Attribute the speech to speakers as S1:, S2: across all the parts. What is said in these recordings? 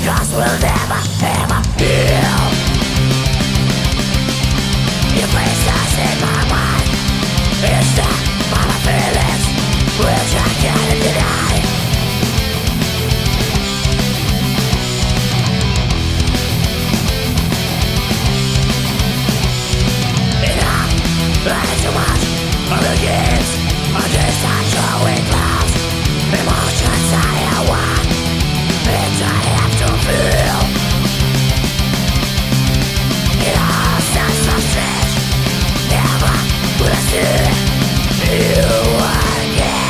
S1: 'cause we'll never ever heal. You place us in my mind. It's the my feelings which I can't deny. Enough, and too much of the games. I just not showing clouds. Emotions I want, and I have to feel. It all sounds so strange. Never will I see you again.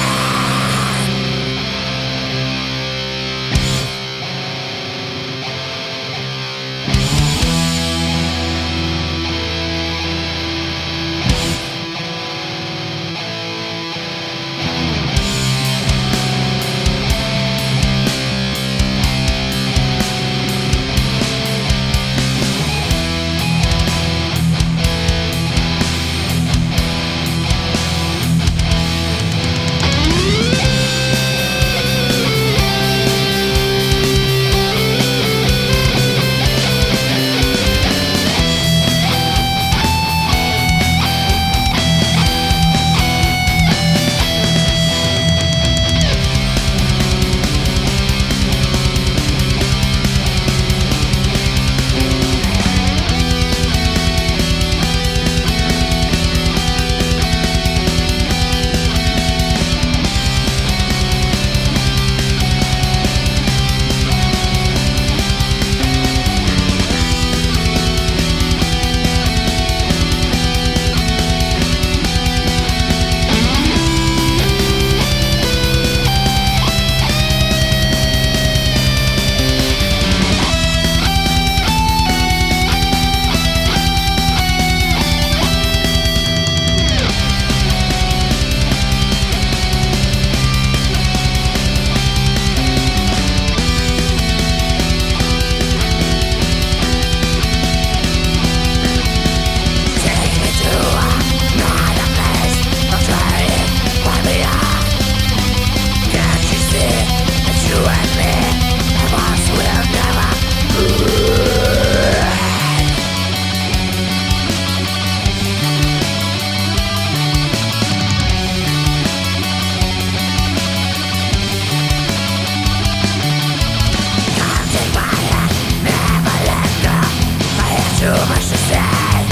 S1: Too much to say.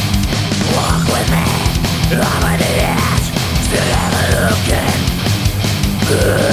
S1: Walk with me, I'm on the edge, still ever looking good.